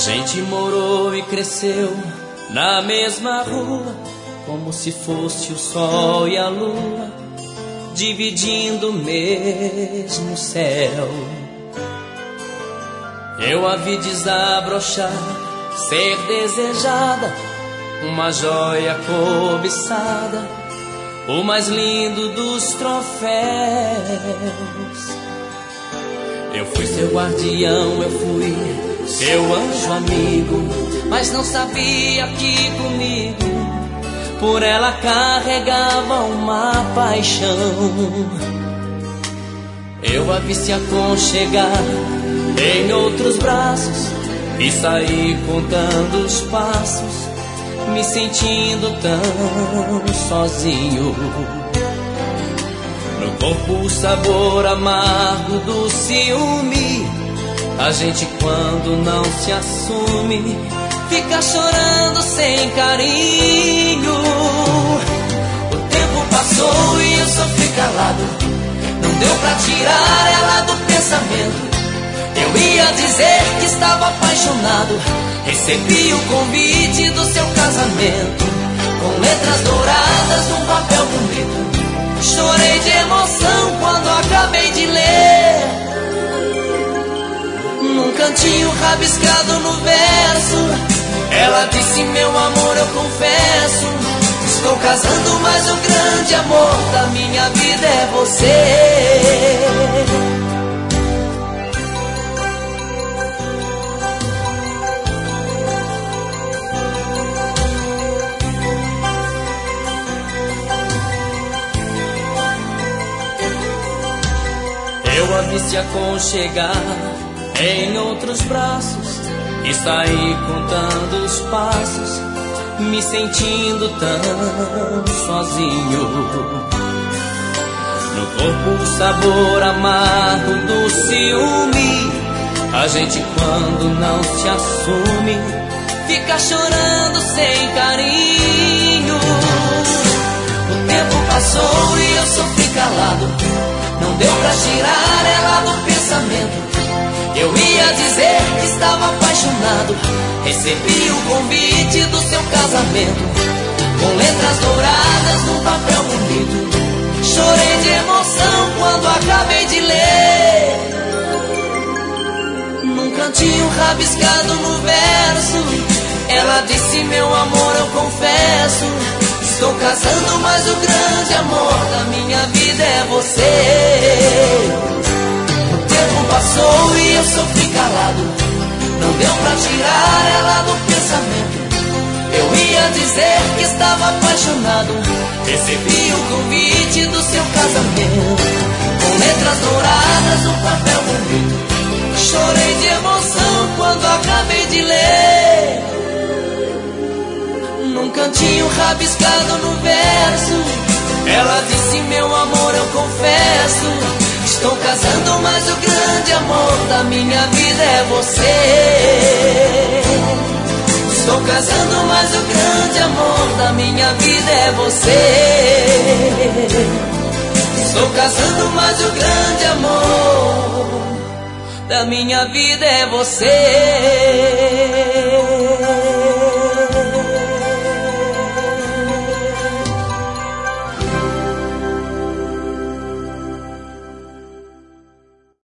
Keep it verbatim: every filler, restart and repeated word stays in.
gente morou e cresceu na mesma rua, como se fosse o sol e a lua, dividindo o mesmo céu. Eu a vi desabrochar, ser desejada, uma joia cobiçada, o mais lindo dos troféus. Eu fui seu guardião, eu fui seu anjo amigo, mas não sabia que comigo por ela carregava uma paixão. Eu a vi se aconchegar em outros braços e saí contando os passos, me sentindo tão sozinho. No corpo o sabor amargo do ciúme, a gente quando não se assume fica chorando sem carinho. O tempo passou e eu sofri calado, não deu pra tirar ela do pensamento. Eu ia dizer que estava apaixonado, recebi o convite do seu casamento, com letras douradas num papel bonito. Chorei de emoção quando acabei de ler, num cantinho rabiscado no verso, ela disse: meu amor, eu confesso, estou casando, mas o grande amor da minha vida é você. Eu a vi se aconchegar em outros braços e saí contando os passos, me sentindo tão sozinho. No corpo o sabor amargo do ciúme, a gente quando não se assume fica chorando sem carinho. O tempo passou e eu sofri calado, não deu pra tirar ela do pensamento. Eu ia dizer que estava apaixonado, recebi o convite do seu casamento, com letras douradas num papel bonito. Chorei de emoção quando acabei de ler, num cantinho rabiscado no verso, ela disse: meu amor, eu confesso, estou casando, mas o grande amor da minha vida é você. O tempo passou e eu sofri calado, não deu pra tirar ela do pensamento. Eu ia dizer que estava apaixonado, recebi o convite do seu casamento, com letras douradas no papel bonito. Chorei de emoção quando acabei de ler, num cantinho rabiscado no verso, ela disse: meu amor, eu confesso, estou casando, mas o grande amor da minha vida é você. Estou casando, mas o grande amor da minha vida é você. Estou casando, mas o grande amor da minha vida é você.